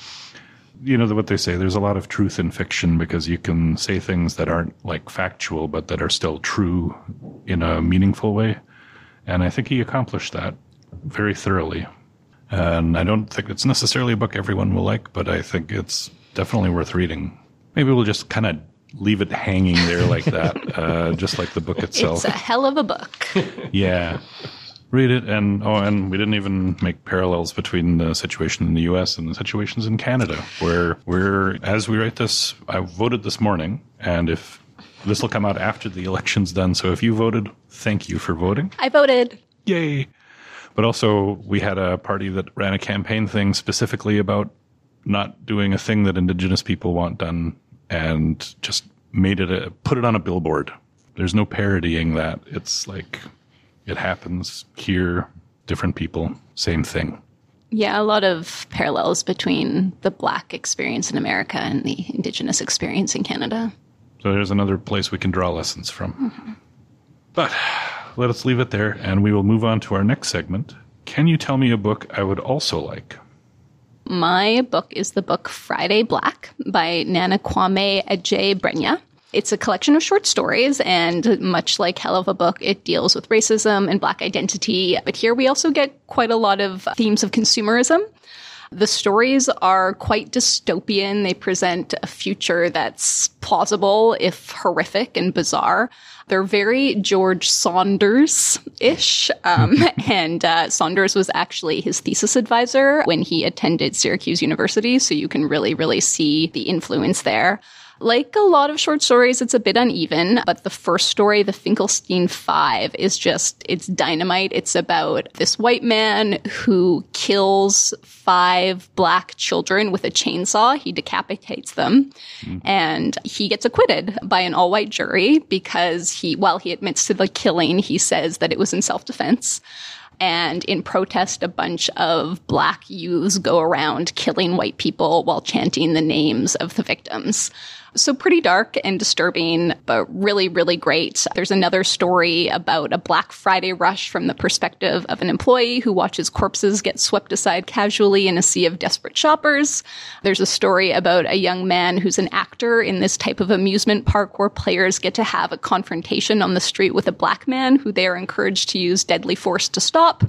What they say, there's a lot of truth in fiction because you can say things that aren't like factual, but that are still true in a meaningful way. And I think he accomplished that very thoroughly. And I don't think it's necessarily a book everyone will like, but I think it's definitely worth reading. Maybe we'll just kind of leave it hanging there like that, just like the book itself. It's a hell of a book. Yeah. Read it. And we didn't even make parallels between the situation in the U.S. and the situations in Canada, where as we write this, I voted this morning, and if this will come out after the election's done. So if you voted, thank you for voting. I voted. Yay. But also we had a party that ran a campaign thing specifically about not doing a thing that Indigenous people want done and just put it on a billboard. There's no parodying that. It's like it happens here, different people, same thing. Yeah, a lot of parallels between the Black experience in America and the Indigenous experience in Canada. So there's another place we can draw lessons from. Mm-hmm. But let us leave it there, and we will move on to our next segment. Can you tell me a book I would also like? My book is the book Friday Black by Nana Kwame Adjei-Brenyah. It's a collection of short stories, and much like Hell of a Book, it deals with racism and Black identity. But here we also get quite a lot of themes of consumerism. The stories are quite dystopian. They present a future that's plausible, if horrific and bizarre. They're very George Saunders-ish. And Saunders was actually his thesis advisor when he attended Syracuse University. So you can really, really see the influence there. Like a lot of short stories, it's a bit uneven, but the first story, The Finkelstein Five, is just, it's dynamite. It's about this white man who kills 5 black children with a chainsaw. He decapitates them, and he gets acquitted by an all-white jury because while he admits to the killing, he says that it was in self-defense. And in protest, a bunch of black youths go around killing white people while chanting the names of the victims. So pretty dark and disturbing, but really, really great. There's another story about a Black Friday rush from the perspective of an employee who watches corpses get swept aside casually in a sea of desperate shoppers. There's a story about a young man who's an actor in this type of amusement park where players get to have a confrontation on the street with a black man who they are encouraged to use deadly force to stop.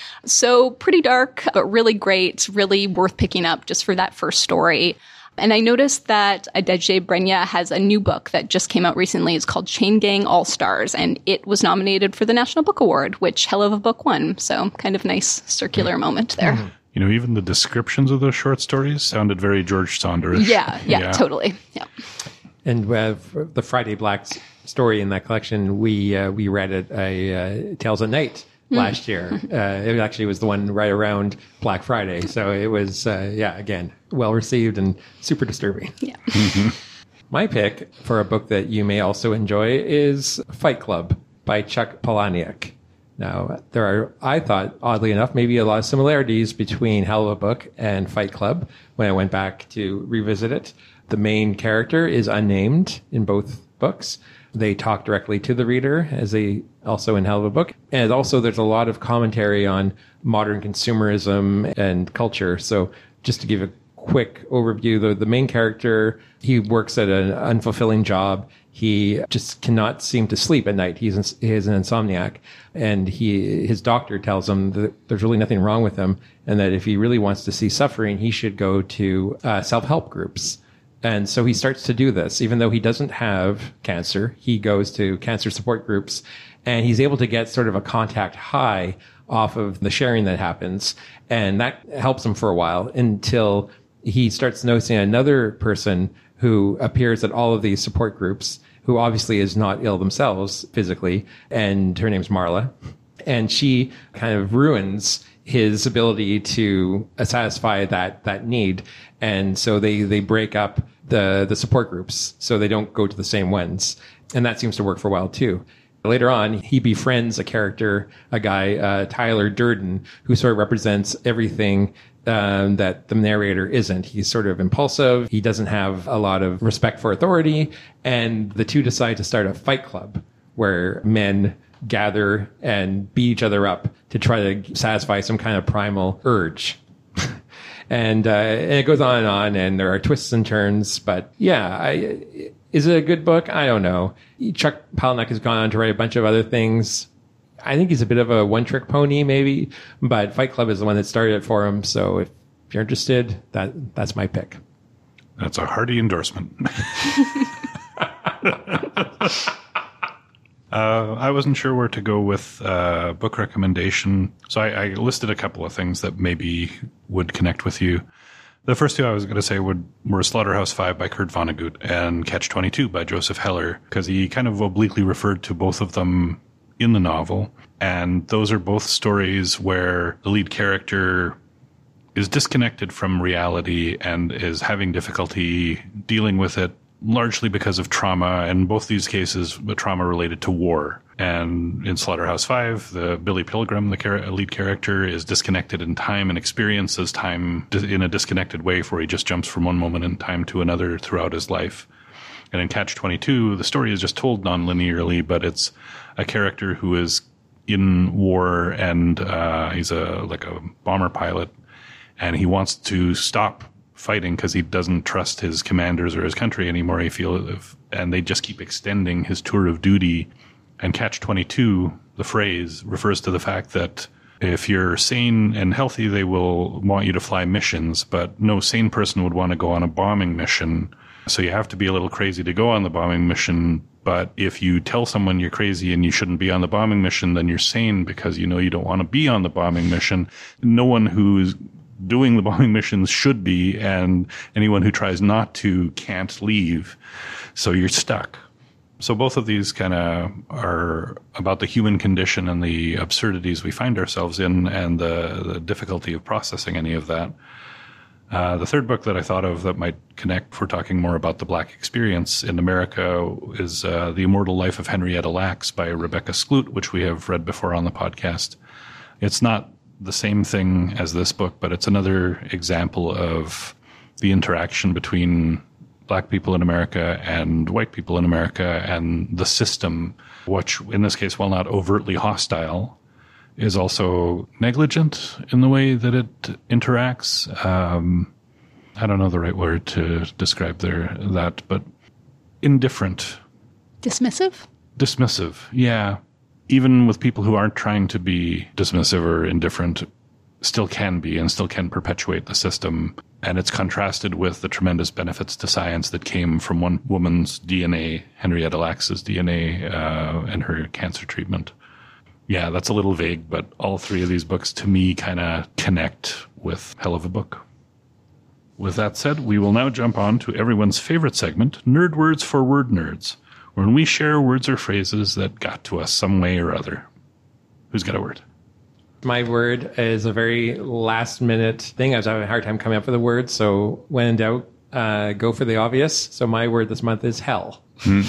So pretty dark, but really great, really worth picking up just for that first story. And I noticed that Adejide Brenya has a new book that just came out recently. It's called Chain Gang All-Stars, and it was nominated for the National Book Award, which hell of a book won. So kind of nice circular moment there. You know, even the descriptions of those short stories sounded very George Saunderish. Yeah, totally. Yeah. And the Friday Black story in that collection, we read it, Tales at Night, last year. It actually was the one right around Black Friday. So it was, again, well received and super disturbing. Yeah. My pick for a book that you may also enjoy is Fight Club by Chuck Palahniuk. Now, there are, I thought, oddly enough, maybe a lot of similarities between Hell of a Book and Fight Club when I went back to revisit it. The main character is unnamed in both books. They talk directly to the reader, as they also in Hell of a Book. And also there's a lot of commentary on modern consumerism and culture. So just to give a quick overview, the main character, he works at an unfulfilling job. He just cannot seem to sleep at night. He is an insomniac. And his doctor tells him that there's really nothing wrong with him, and that if he really wants to see suffering, he should go to self-help groups. And so he starts to do this. Even though he doesn't have cancer, he goes to cancer support groups, and he's able to get sort of a contact high off of the sharing that happens. And that helps him for a while until he starts noticing another person who appears at all of these support groups, who obviously is not ill themselves physically. And her name's Marla. And she kind of ruins his ability to satisfy that need. And so they break up the support groups so they don't go to the same ones. And that seems to work for a while too. Later on, he befriends a character, a guy, Tyler Durden, who sort of represents everything that the narrator isn't. He's sort of impulsive. He doesn't have a lot of respect for authority. And the two decide to start a fight club where men gather and beat each other up to try to satisfy some kind of primal urge. And it goes on, and there are twists and turns. But yeah, is it a good book? I don't know. Chuck Palahniuk has gone on to write a bunch of other things. I think he's a bit of a one-trick pony, maybe. But Fight Club is the one that started it for him. So if you're interested, that's my pick. That's a hearty endorsement. I wasn't sure where to go with book recommendation, so I listed a couple of things that maybe would connect with you. The first two I was going to say were Slaughterhouse-Five by Kurt Vonnegut and Catch-22 by Joseph Heller, because he kind of obliquely referred to both of them in the novel. And those are both stories where the lead character is disconnected from reality and is having difficulty dealing with it, largely because of trauma, and both these cases, the trauma related to war. And in Slaughterhouse-Five, the Billy Pilgrim, the lead character, is disconnected in time and experiences time in a disconnected way, where he just jumps from one moment in time to another throughout his life. And in Catch-22, the story is just told non-linearly, but it's a character who is in war, and he's like a bomber pilot, and he wants to stop fighting because he doesn't trust his commanders or his country anymore. And they just keep extending his tour of duty. And Catch-22, the phrase, refers to the fact that if you're sane and healthy, they will want you to fly missions, but no sane person would want to go on a bombing mission. So you have to be a little crazy to go on the bombing mission. But if you tell someone you're crazy and you shouldn't be on the bombing mission, then you're sane because you know you don't want to be on the bombing mission. No one who's doing the bombing missions should be, and anyone who tries not to can't leave. So you're stuck. So both of these kind of are about the human condition and the absurdities we find ourselves in, and the difficulty of processing any of that. The third book that I thought of that might connect, if we're talking more about the Black experience in America, is The Immortal Life of Henrietta Lacks by Rebecca Skloot, which we have read before on the podcast. It's not the same thing as this book, but it's another example of the interaction between Black people in America and white people in America, and the system, which in this case, while not overtly hostile, is also negligent in the way that it interacts. I don't know the right word to describe that, but indifferent. Dismissive? Dismissive, yeah. Even with people who aren't trying to be dismissive or indifferent, still can be and still can perpetuate the system. And it's contrasted with the tremendous benefits to science that came from one woman's DNA, Henrietta Lacks's DNA, and her cancer treatment. Yeah, that's a little vague, but all three of these books to me kind of connect with hell of a book. With that said, we will now jump on to everyone's favorite segment, Nerd Words for Word Nerds, when we share words or phrases that got to us some way or other. Who's got a word? My word is a very last-minute thing. I was having a hard time coming up with a word, so when in doubt, go for the obvious. So my word this month is hell.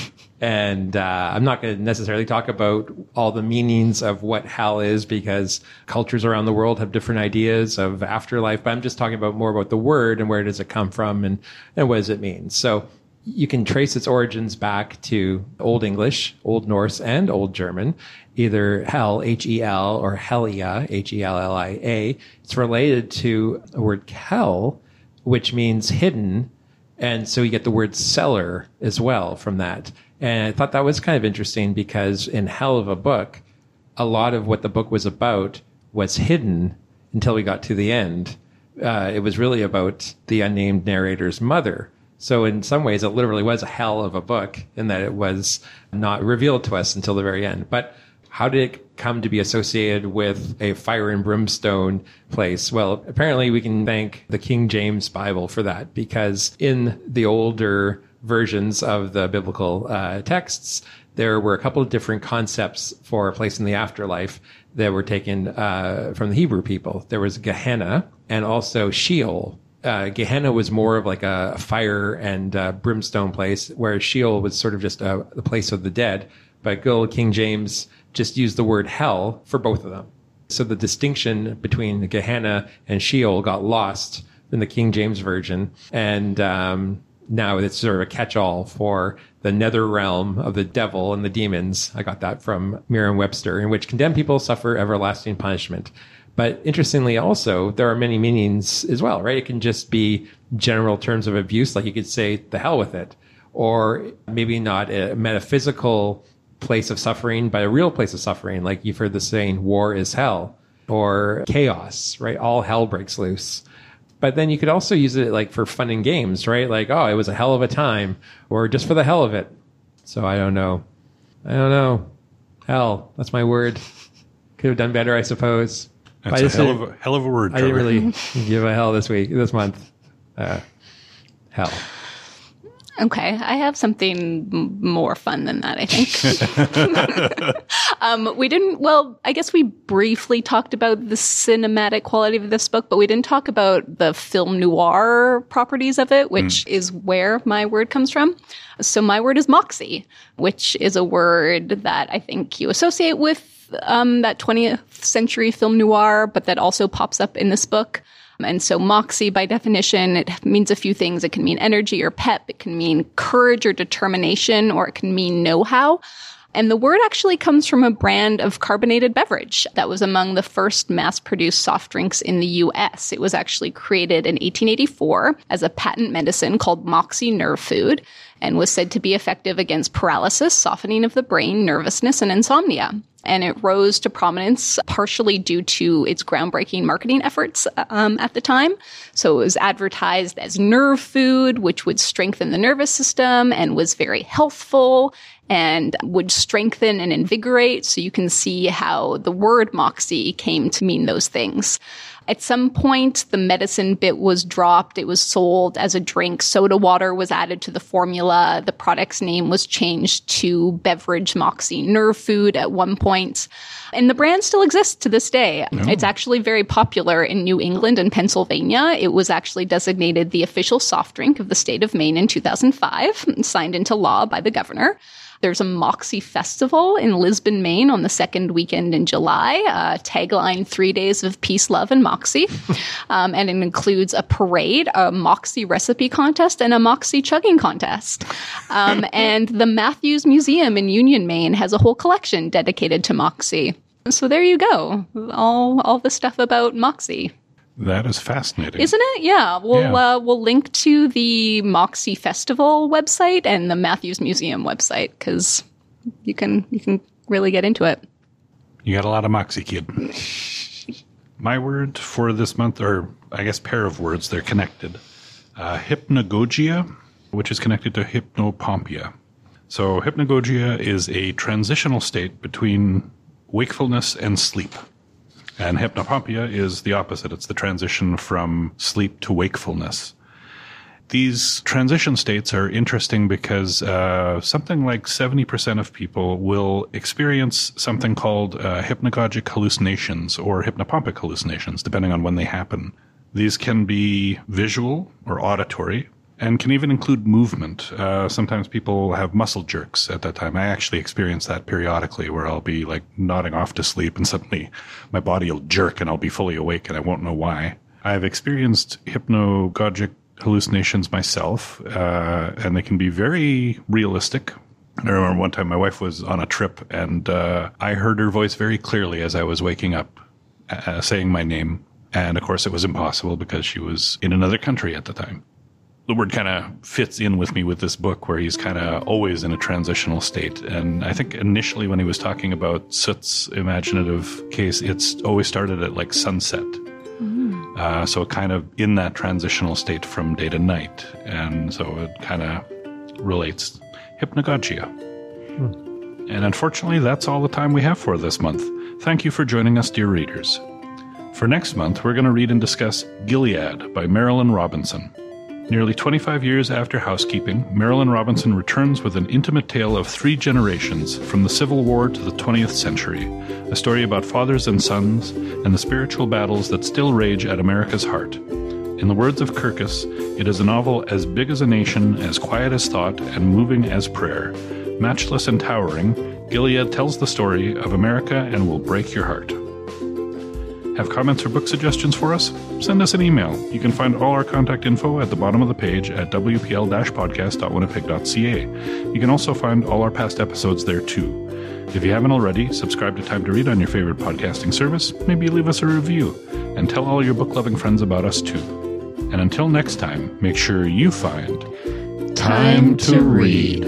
And I'm not going to necessarily talk about all the meanings of what hell is, because cultures around the world have different ideas of afterlife, but I'm just talking about more about the word and where does it come from and what does it mean. So you can trace its origins back to Old English, Old Norse, and Old German, either hell, H-E-L, or Hellia, H-E-L-L-I-A. It's related to the word kel, which means hidden. And so you get the word cellar as well from that. And I thought that was kind of interesting because in Hell of a Book, a lot of what the book was about was hidden until we got to the end. It was really about the unnamed narrator's mother. So in some ways, it literally was a hell of a book in that it was not revealed to us until the very end. But how did it come to be associated with a fire and brimstone place? Well, apparently we can thank the King James Bible for that, because in the older versions of the biblical texts, there were a couple of different concepts for a place in the afterlife that were taken from the Hebrew people. There was Gehenna and also Sheol. Gehenna was more of like a fire and brimstone place, whereas Sheol was sort of just the place of the dead. But good old King James just used the word hell for both of them. So the distinction between Gehenna and Sheol got lost in the King James Version. And now it's sort of a catch-all for the nether realm of the devil and the demons. I got that from Merriam-Webster, in which condemned people suffer everlasting punishment. But interestingly also, there are many meanings as well, right? It can just be general terms of abuse, like you could say, the hell with it. Or maybe not a metaphysical place of suffering, but a real place of suffering. Like you've heard the saying, war is hell, or chaos, right? All hell breaks loose. But then you could also use it like for fun and games, right? Like, oh, it was a hell of a time, or just for the hell of it. So I don't know. Hell, that's my word. Could have done better, I suppose. That's a hell of a word, Trevor. I didn't really give a hell this month. Hell. Okay, I have something more fun than that, I think. I guess we briefly talked about the cinematic quality of this book, but we didn't talk about the film noir properties of it, which is where my word comes from. So my word is moxie, which is a word that I think you associate with that 20th century film noir, but that also pops up in this book. And so moxie, by definition, it means a few things. It can mean energy or pep. It can mean courage or determination, or it can mean know-how. And the word actually comes from a brand of carbonated beverage that was among the first mass-produced soft drinks in the U.S. It was actually created in 1884 as a patent medicine called Moxie Nerve Food, and was said to be effective against paralysis, softening of the brain, nervousness, and insomnia. And it rose to prominence partially due to its groundbreaking marketing efforts at the time. So it was advertised as nerve food, which would strengthen the nervous system and was very healthful and would strengthen and invigorate. So you can see how the word moxie came to mean those things. At some point, the medicine bit was dropped. It was sold as a drink. Soda water was added to the formula. The product's name was changed to Beverage Moxie Nerve Food at one point. And the brand still exists to this day. Oh. It's actually very popular in New England and Pennsylvania. It was actually designated the official soft drink of the state of Maine in 2005, signed into law by the governor. There's a Moxie Festival in Lisbon, Maine on the second weekend in July. Tagline, 3 days of peace, love, and Moxie. And it includes a parade, a Moxie recipe contest, and a Moxie chugging contest. And the Matthews Museum in Union, Maine has a whole collection dedicated to Moxie. So there you go. All the stuff about Moxie. That is fascinating. Isn't it? Yeah. We'll link to the Moxie Festival website and the Matthews Museum website because you can really get into it. You got a lot of Moxie, kid. My word for this month, or I guess pair of words, they're connected. Hypnagogia, which is connected to hypnopompia. So hypnagogia is a transitional state between wakefulness and sleep. And hypnopompia is the opposite. It's the transition from sleep to wakefulness. These transition states are interesting because something like 70% of people will experience something called hypnagogic hallucinations or hypnopompic hallucinations, depending on when they happen. These can be visual or auditory, and can even include movement. Sometimes people have muscle jerks at that time. I actually experience that periodically where I'll be like nodding off to sleep and suddenly my body will jerk and I'll be fully awake and I won't know why. I've experienced hypnagogic hallucinations myself, and they can be very realistic. I remember one time my wife was on a trip and I heard her voice very clearly as I was waking up, saying my name. And of course it was impossible because she was in another country at the time. The word kind of fits in with me with this book where he's kind of always in a transitional state. And I think initially when he was talking about Soot's imaginative case, it's always started at like sunset. So kind of in that transitional state from day to night. And so it kind of relates. Hypnagogia. And unfortunately, that's all the time we have for this month. Thank you for joining us, dear readers. For next month, we're going to read and discuss Gilead by Marilynne Robinson. Nearly 25 years after Housekeeping, Marilynne Robinson returns with an intimate tale of 3 generations, from the Civil War to the 20th century, a story about fathers and sons, and the spiritual battles that still rage at America's heart. In the words of Kirkus, it is a novel as big as a nation, as quiet as thought, and moving as prayer. Matchless and towering, Gilead tells the story of America and will break your heart. Have comments or book suggestions for us? Send us an email. You can find all our contact info at the bottom of the page at wpl-podcast.winnipeg.ca. You can also find all our past episodes there too. If you haven't already, subscribe to Time to Read on your favorite podcasting service, maybe leave us a review, and tell all your book-loving friends about us too. And until next time, make sure you find Time to Read.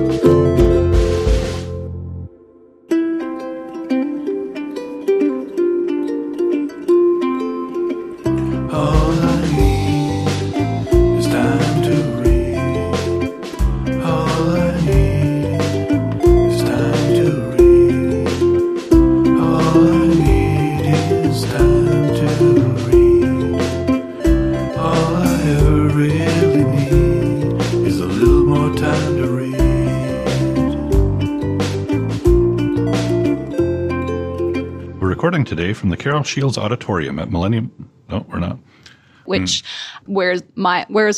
Recording today from the Carol Shields Auditorium at Millennium. No, we're not. Which, where my word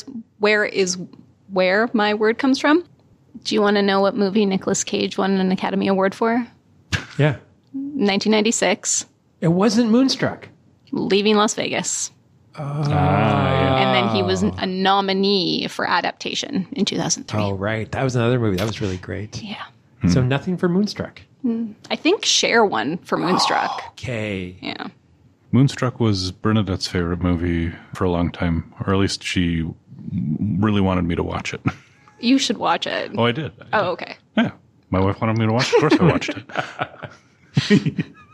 comes from? Do you want to know what movie Nicolas Cage won an Academy Award for? Yeah. 1996. It wasn't Moonstruck. Leaving Las Vegas. Yeah. And then he was a nominee for adaptation in 2003. Oh, right. That was another movie. That was really great. Yeah. So nothing for Moonstruck. I think Cher won for Moonstruck. Okay. Yeah. Moonstruck was Bernadette's favorite movie for a long time, or at least she really wanted me to watch it. You should watch it. Oh, I did. Oh, okay. Yeah. My wife wanted me to watch it. Of course I watched it.